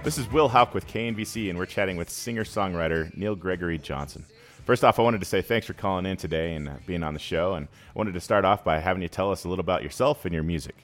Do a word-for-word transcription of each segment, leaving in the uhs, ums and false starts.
This is Will Hauk with K N B C, and we're chatting with singer-songwriter Neil Gregory Johnson. First off, I wanted to say thanks for calling in today and uh, being on the show, and I wanted to start off by having you tell us a little about yourself and your music.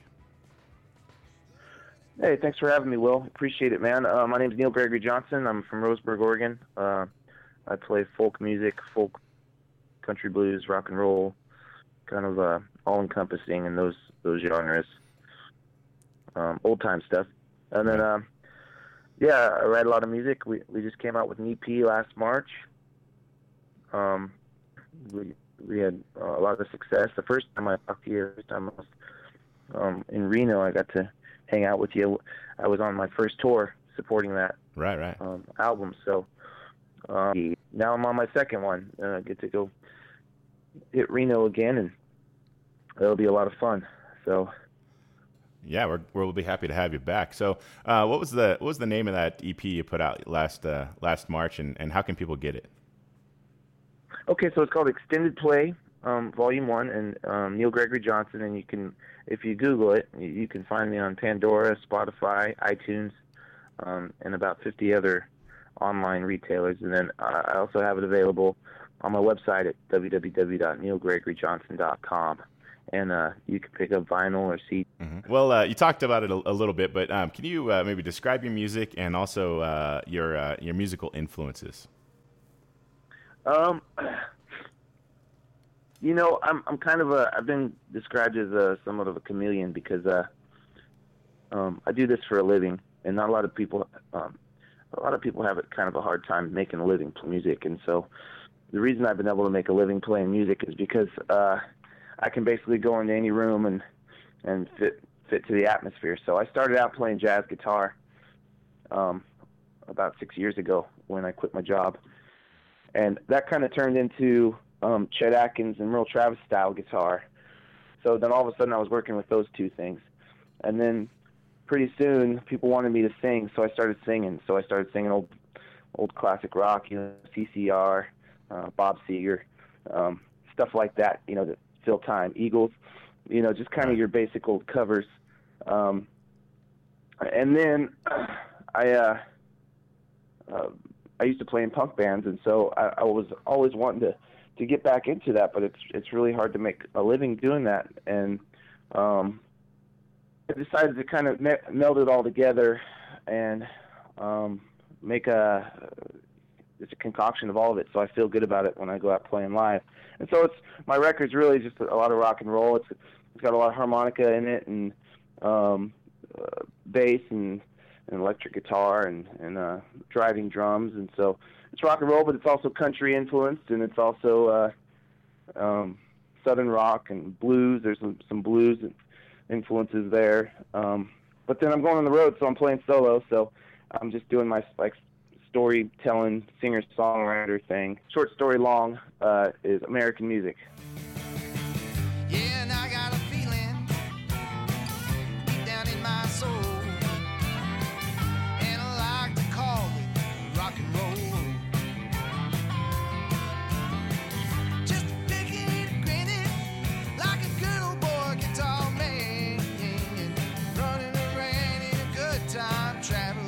Hey, thanks for having me, Will. Appreciate it, man. Uh, my name's Neil Gregory Johnson. I'm from Roseburg, Oregon. Uh, I play folk music, folk, country blues, rock and roll, kind of uh, all-encompassing in those those genres, um, old-time stuff. And then, um, yeah, I write a lot of music. We we just came out with an E P last March. Um, we we had uh, a lot of success. The first time I talked to you, the first time I was um, in Reno, I got to hang out with you. I was on my first tour supporting that right, right. Um, album. So um, now I'm on my second one. Uh, I get to go hit Reno again, and it'll be a lot of fun. So. Yeah, we're, we'll be happy to have you back. So, uh, what was the what was the name of that E P you put out last uh, last March, and, and how can people get it? Okay, so it's called Extended Play, um, Volume One, and um, Neil Gregory Johnson. And you can, if you Google it, you, you can find me on Pandora, Spotify, iTunes, um, and about fifty other online retailers. And then uh, I also have it available on my website at w w w dot neil gregory johnson dot com. And uh, you can pick up vinyl or C D. Mm-hmm. Well, uh, you talked about it a, a little bit, but um, can you uh, maybe describe your music and also uh, your uh, your musical influences? Um, you know, I'm I'm kind of a I've been described as a somewhat of a chameleon because uh, um, I do this for a living, and not a lot of people um, a lot of people have it kind of a hard time making a living playing music, and so the reason I've been able to make a living playing music is because uh, I can basically go into any room and and fit fit to the atmosphere. So I started out playing jazz guitar um, about six years ago when I quit my job, and that kind of turned into um, Chet Atkins and Merle Travis style guitar. So then all of a sudden I was working with those two things, and then pretty soon people wanted me to sing, so I started singing. So I started singing old old classic rock, you know, C C R, uh, Bob Seger, um, stuff like that, you know. The, Fill Time, Eagles, you know, just kind of your basic old covers. Um, and then uh, I uh, uh, I used to play in punk bands, and so I, I was always wanting to, to get back into that, but it's it's really hard to make a living doing that. And um, I decided to kind of me- meld it all together and um, make a it's a concoction of all of it, so I feel good about it when I go out playing live. And so it's my record's really just a lot of rock and roll. It's it's got a lot of harmonica in it, and um, uh, bass and, and electric guitar and and uh, driving drums, and so it's rock and roll, but it's also country influenced, and it's also uh, um, southern rock and blues. There's some some blues influences there. Um, but then I'm going on the road, so I'm playing solo. So I'm just doing my like. storytelling, singer-songwriter thing. Short story long uh, is American music. Yeah, and I got a feeling deep down in my soul, and I like to call it rock and roll. Just picking it and grinning like a good old boy guitar man, running around in a good time traveling.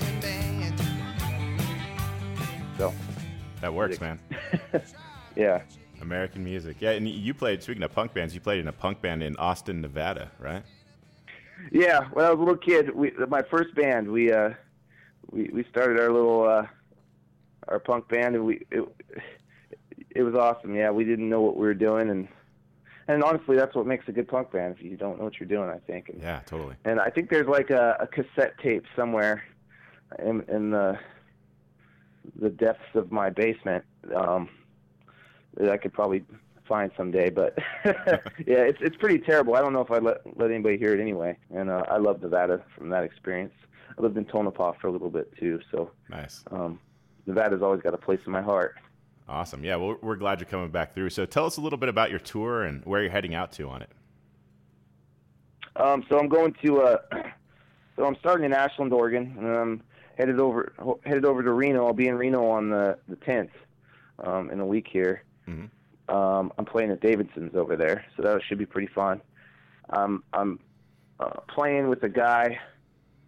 So that works, man. Yeah. American music. Yeah, and you played, speaking of punk bands, you played in a punk band in Austin, Nevada, right? Yeah, when I was a little kid, we, my first band, we uh, we we started our little uh, our punk band, and we it, it was awesome. Yeah, we didn't know what we were doing, and and honestly, that's what makes a good punk band, if you don't know what you're doing, I think. And, yeah, totally. And I think there's like a, a cassette tape somewhere in in the the depths of my basement um, that I could probably find someday, but yeah, it's it's pretty terrible. I don't know if I'd let, let anybody hear it anyway, and uh, I love Nevada from that experience. I lived in Tonopah for a little bit too, so nice. Um, Nevada's always got a place in my heart. Awesome. Yeah, well, we're glad you're coming back through. So tell us a little bit about your tour and where you're heading out to on it. Um, so I'm going to, uh, so I'm starting in Ashland, Oregon, and I'm headed over headed over to Reno. I'll be in Reno on the, the tenth um, in a week here. Mm-hmm. Um, I'm playing at Davidson's over there, so that should be pretty fun. Um, I'm uh, playing with a guy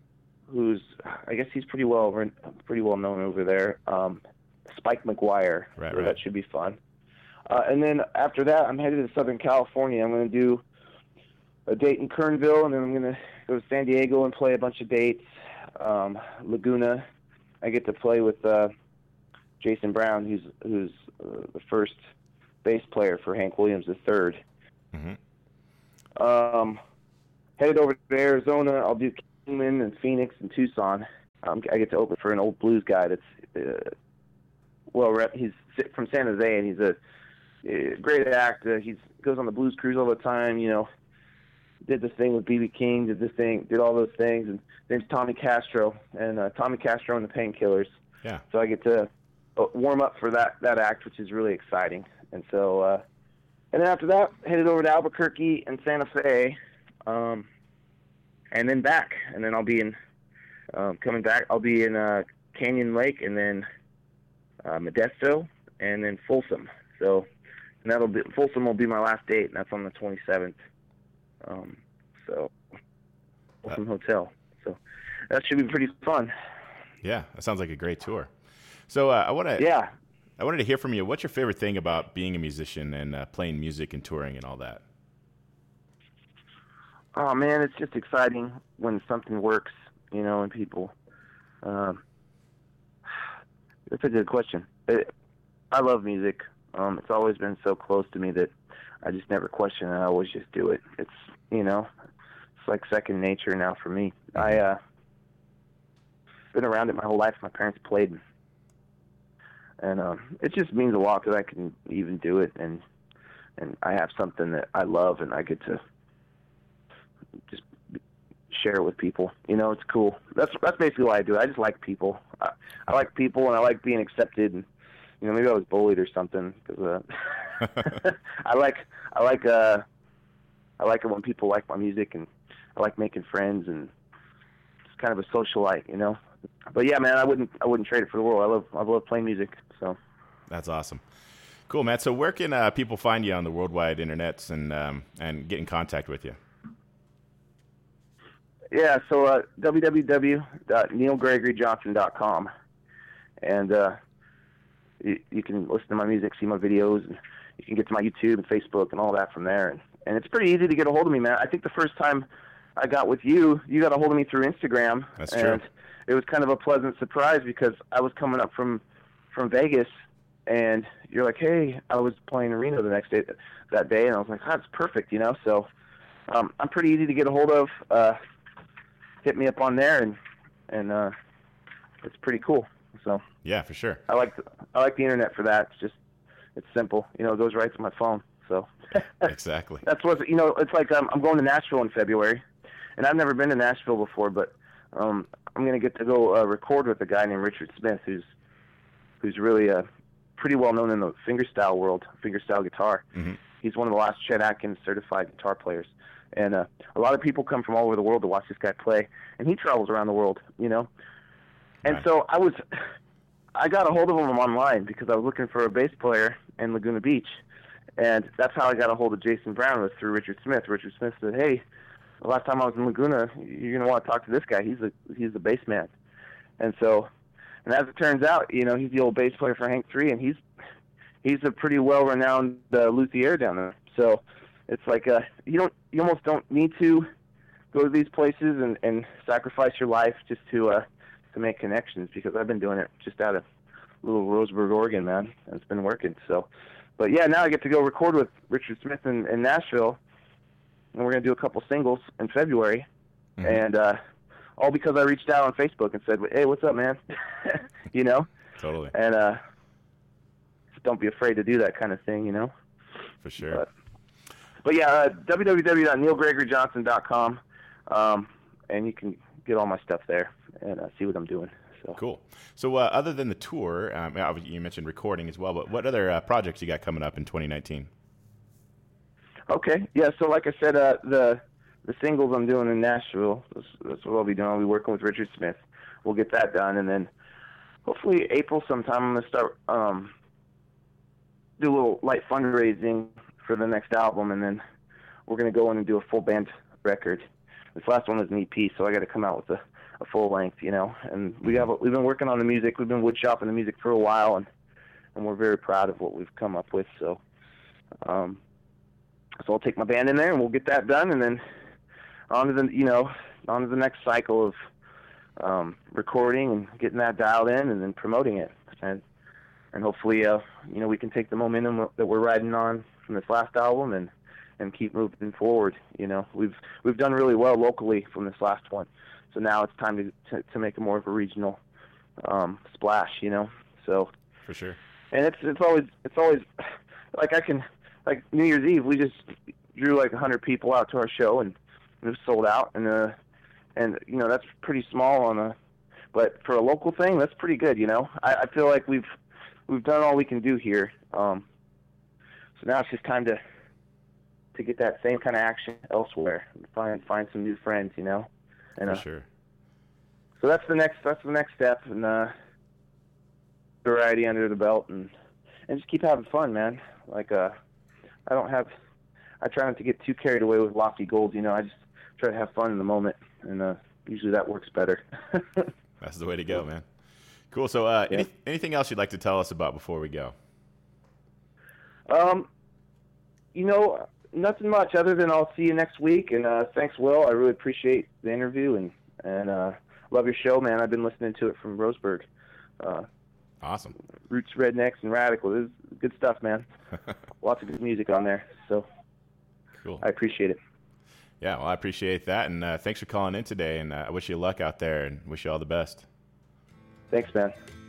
who's I guess he's pretty well pretty well known over there. Um, Spike McGuire. Right, so right. That should be fun. Uh, and then after that, I'm headed to Southern California. I'm going to do a date in Kernville, and then I'm going to go to San Diego and play a bunch of dates. Um, Laguna, I get to play with uh, Jason Brown, who's who's uh, the first bass player for Hank Williams the third. Mm-hmm. Um, headed over to Arizona. I'll do Kingman and Phoenix and Tucson. Um, I get to open for an old blues guy that's uh, well rep. He's from San Jose, and he's a uh, great actor. He goes on the blues cruise all the time. You know, did this thing with B B King, did this thing, did all those things. And name's Tommy Castro, and uh, Tommy Castro and the Painkillers. Yeah. So I get to uh, warm up for that that act, which is really exciting. And so, uh, and then after that, headed over to Albuquerque and Santa Fe, um, and then back. And then I'll be in um, coming back. I'll be in uh, Canyon Lake, and then uh, Modesto, and then Folsom. So, and that'll be Folsom will be my last date, and that's on the twenty-seventh. Um, so, Folsom uh, Hotel. So that should be pretty fun. Yeah, that sounds like a great tour. So uh, I want to. Yeah. I wanted to hear from you. What's your favorite thing about being a musician and uh, playing music and touring and all that? Oh man, it's just exciting when something works, you know, and people. Um, that's a good question. It, I love music. Um, it's always been so close to me that I just never question it. I always just do it. It's, you know, it's like second nature now for me. I uh, been around it my whole life. My parents played. And um, it just means a lot that I can even do it, and and I have something that I love, and I get to just share it with people. You know, it's cool. That's that's basically why I do it. I just like people. I, I like people, and I like being accepted. And you know, maybe I was bullied or something because uh, I like I like uh I like it when people like my music, and I like making friends, and it's kind of a socialite, you know. But yeah, man, I wouldn't I wouldn't trade it for the world. I love I love playing music. So that's awesome. Cool, Matt. So where can uh, people find you on the worldwide internets and um, and get in contact with you? Yeah, so uh, w w w dot neil gregory johnson dot com, and uh, you, you can listen to my music, see my videos, and you can get to my YouTube and Facebook and all that from there. And, and it's pretty easy to get a hold of me, man. I think the first time I got with you, you got a hold of me through Instagram. That's true. And it was kind of a pleasant surprise because I was coming up from, from Vegas, and you're like, hey, I was playing in Reno the next day, that day, and I was like, oh, that's perfect, you know? So um, I'm pretty easy to get a hold of. Uh, hit me up on there, and and uh, it's pretty cool. So yeah, for sure. I like the, I like the internet for that. It's just it's simple, you know. It goes right to my phone. So exactly. That's what you know. It's like um, I'm going to Nashville in February, and I've never been to Nashville before, but um, I'm gonna get to go uh, record with a guy named Richard Smith, who's who's really uh, pretty well known in the fingerstyle world, fingerstyle guitar. Mm-hmm. He's one of the last Chet Atkins certified guitar players. And uh, a lot of people come from all over the world to watch this guy play, and he travels around the world, you know. And right. so I was, I got a hold of him online because I was looking for a bass player in Laguna Beach, and that's how I got a hold of Jason Brown, was through Richard Smith. Richard Smith said, "Hey, the last time I was in Laguna, you're gonna want to talk to this guy. He's a he's a bass man." And so, and as it turns out, you know, he's the old bass player for Hank three, and he's he's a pretty well-renowned uh, luthier down there. So. It's like uh, you don't, you almost don't need to go to these places and, and sacrifice your life just to uh, to make connections, because I've been doing it just out of little Roseburg, Oregon, man, and it's been working. So, but yeah, now I get to go record with Richard Smith in, in Nashville, and we're gonna do a couple singles in February, mm-hmm. and uh, all because I reached out on Facebook and said, "Hey, what's up, man?" you know, totally. And uh, just don't be afraid to do that kind of thing, you know. For sure. But, But yeah, uh, w w w dot neil gregory johnson dot com, um, and you can get all my stuff there and uh, see what I'm doing. So cool. So uh, other than the tour, um, you mentioned recording as well, but what other uh, projects you got coming up in twenty nineteen? Okay, yeah. So like I said, uh, the the singles I'm doing in Nashville, that's, that's what I'll be doing. I'll be working with Richard Smith. We'll get that done, and then hopefully April sometime I'm gonna start um, do a little light fundraising for the next album, and then we're going to go in and do a full band record. This last one is an E P, so I got to come out with a, a full length, you know. And we have we've been working on the music. We've been wood shopping the music for a while, and and we're very proud of what we've come up with. So, um, so I'll take my band in there, and we'll get that done, and then on to the you know on to the next cycle of um, recording and getting that dialed in, and then promoting it, and and hopefully, uh, you know, we can take the momentum that we're riding on from this last album and and keep moving forward. You know, we've we've done really well locally from this last one, so now it's time to to, to make a more of a regional um, splash. You know, so For sure. and it's it's always it's always like I can like New Year's Eve we just drew like a hundred people out to our show, and it was sold out, and uh and you know that's pretty small on a but for a local thing that's pretty good. You know, I, I feel like we've we've done all we can do here. Um, so now it's just time to to get that same kind of action elsewhere, find find some new friends, you know. And For uh, sure. so that's the next that's the next step, and uh, variety under the belt, and and just keep having fun, man. Like uh, I don't have, I try not to get too carried away with lofty goals, you know. I just try to have fun in the moment, and uh, usually that works better. That's the way to go, man. Cool. So, uh, Yeah. any, anything else you'd like to tell us about before we go? Um, you know, nothing much other than I'll see you next week. And uh, thanks, Will. I really appreciate the interview, and and uh, love your show, man. I've been listening to it from Roseburg. Uh, Awesome. Roots, Rednecks, and Radical. This is good stuff, man. Lots of good music on there. So Cool. I appreciate it. Yeah, well, I appreciate that, and uh, thanks for calling in today, and uh, I wish you luck out there, and wish you all the best. Thanks, man.